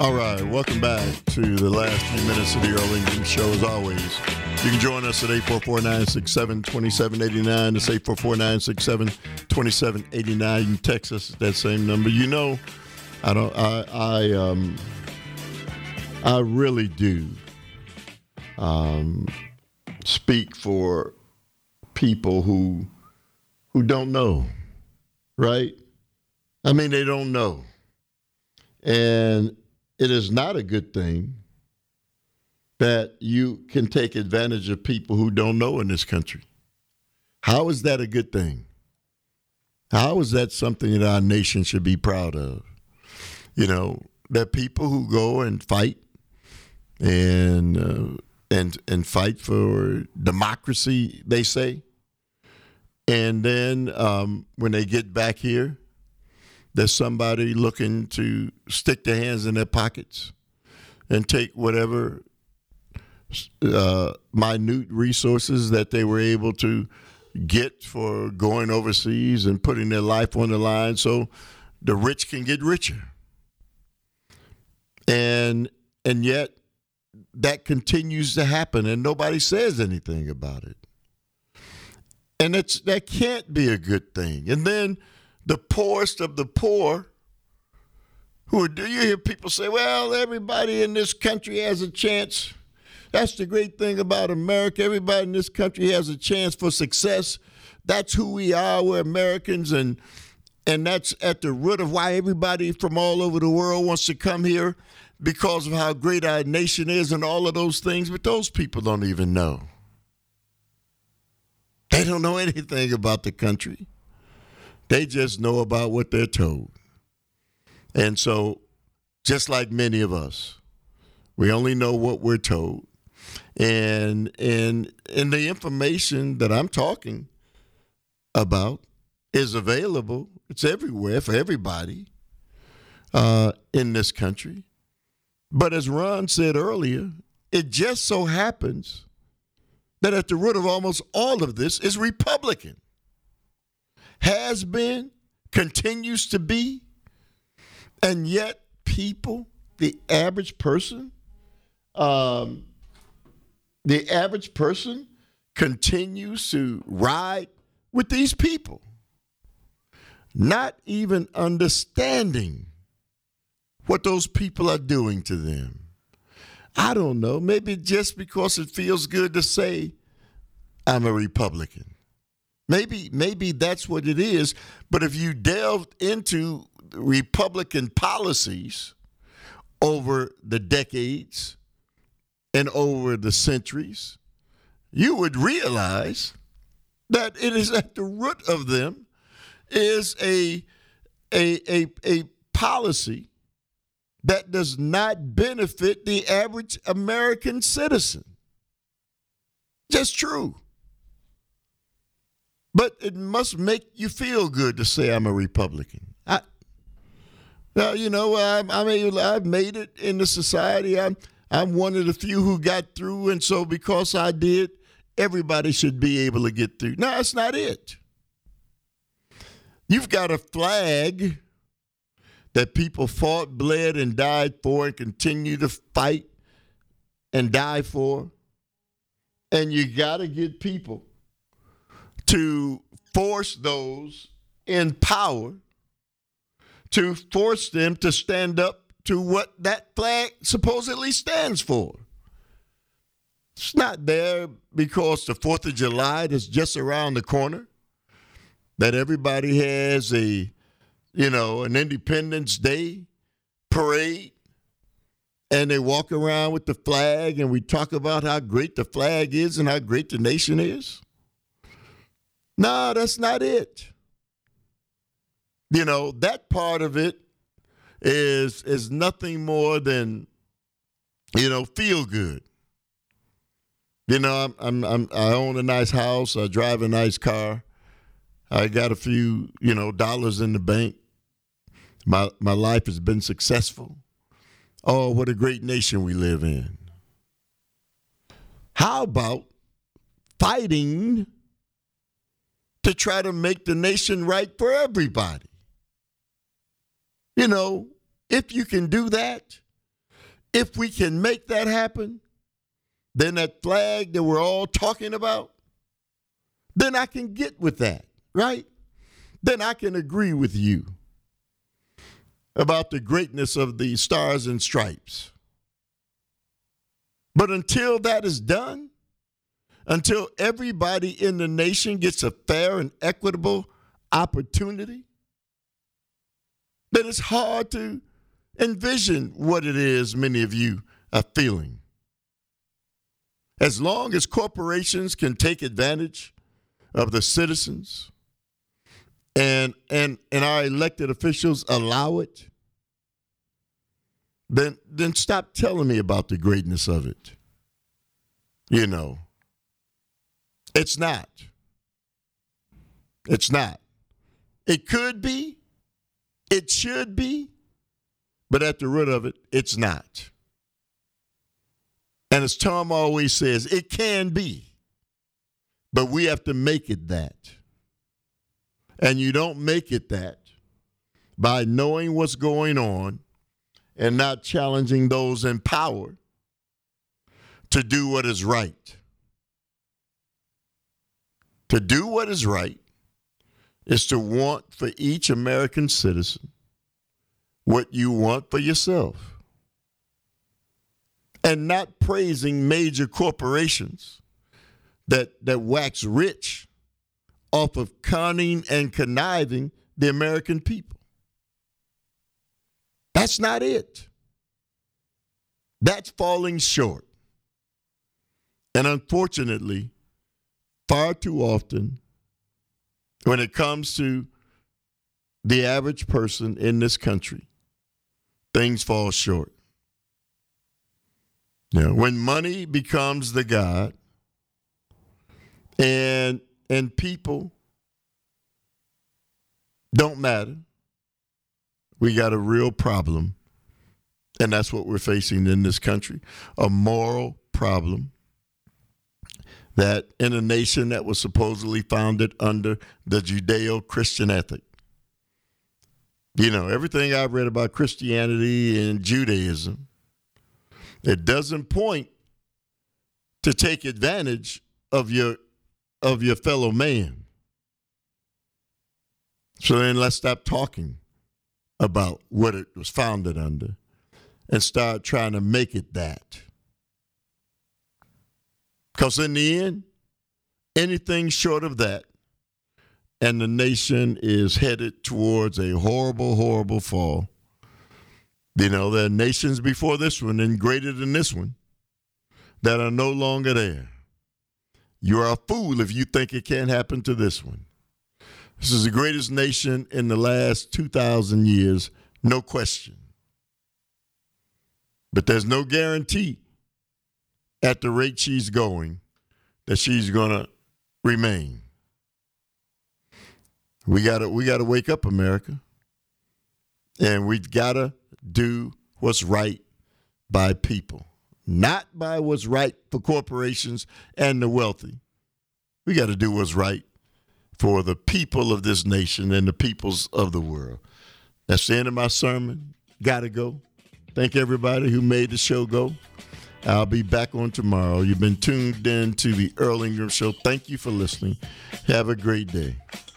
All right, welcome back to the last few minutes of the Earl England Show. As always, you can join us at 844-967-2789. It's 844-967-2789. You can text us at that same number. You know, I really do speak for people who don't know, right? I mean, they don't know. And it is not a good thing that you can take advantage of people who don't know in this country. How is that a good thing? How is that something that our nation should be proud of? You know, that people who go and fight and fight for democracy, they say, and then when they get back here, there's somebody looking to stick their hands in their pockets and take whatever minute resources that they were able to get for going overseas and putting their life on the line so the rich can get richer. And yet that continues to happen and nobody says anything about it. And that can't be a good thing. And then the poorest of the poor, you hear people say, well, everybody in this country has a chance. That's the great thing about America. Everybody in this country has a chance for success. That's who we are. We're Americans, and that's at the root of why everybody from all over the world wants to come here, because of how great our nation is and all of those things. But those people don't even know. They don't know anything about the country. They just know about what they're told. And so, just like many of us, we only know what we're told. And the information that I'm talking about is available. It's everywhere for everybody in this country. But as Ron said earlier, it just so happens that at the root of almost all of this is Republican. Has been, continues to be, and yet people, the average person continues to ride with these people, not even understanding what those people are doing to them. I don't know, maybe just because it feels good to say, I'm a Republican. Maybe that's what it is. But if you delved into Republican policies over the decades and over the centuries, you would realize that it is at the root of them is a policy that does not benefit the average American citizen. Just true. But it must make you feel good to say I'm a Republican. I've made it in the society. I'm one of the few who got through, and so because I did, everybody should be able to get through. No, that's not it. You've got a flag that people fought, bled, and died for and continue to fight and die for. And you got to get people to force those in power, to force them to stand up to what that flag supposedly stands for. It's not there because the 4th of July is just around the corner, that everybody has an Independence Day parade, and they walk around with the flag, and we talk about how great the flag is and how great the nation is. No, that's not it. That part of it is nothing more than, feel good. I own a nice house. I drive a nice car. I got a few, dollars in the bank. My life has been successful. Oh, what a great nation we live in. How about fighting to try to make the nation right for everybody? If you can do that, If we can make that happen, then that flag that we're all talking about, then I can get with that, right? Then I can agree with you about the greatness of the Stars and Stripes. But until that is done, until everybody in the nation gets a fair and equitable opportunity, then it's hard to envision what it is many of you are feeling. As long as corporations can take advantage of the citizens and our elected officials allow it, then stop telling me about the greatness of it. You know, it's not. It's not. It could be. It should be. But at the root of it, it's not. And as Tom always says, it can be. But we have to make it that. And you don't make it that by knowing what's going on and not challenging those in power to do what is right. To do what is right is to want for each American citizen what you want for yourself. And not praising major corporations that wax rich off of conning and conniving the American people. That's not it. That's falling short. And unfortunately, far too often, when it comes to the average person in this country, things fall short. You know, when money becomes the God and people don't matter, we got a real problem. And that's what we're facing in this country, a moral problem that in a nation that was supposedly founded under the Judeo-Christian ethic. You know, everything I've read about Christianity and Judaism, it doesn't point to take advantage of your fellow man. So then let's stop talking about what it was founded under and start trying to make it that. Because in the end, anything short of that, and the nation is headed towards a horrible, horrible fall. You know, there are nations before this one and greater than this one that are no longer there. You are a fool if you think it can't happen to this one. This is the greatest nation in the last 2,000 years, no question. But there's no guarantee at the rate she's going that she's going to remain. We gotta wake up, America. And we've got to do what's right by people, not by what's right for corporations and the wealthy. We got to do what's right for the people of this nation and the peoples of the world. That's the end of my sermon. Got to go. Thank everybody who made the show go. I'll be back on tomorrow. You've been tuned in to the Earl Ingram Show. Thank you for listening. Have a great day.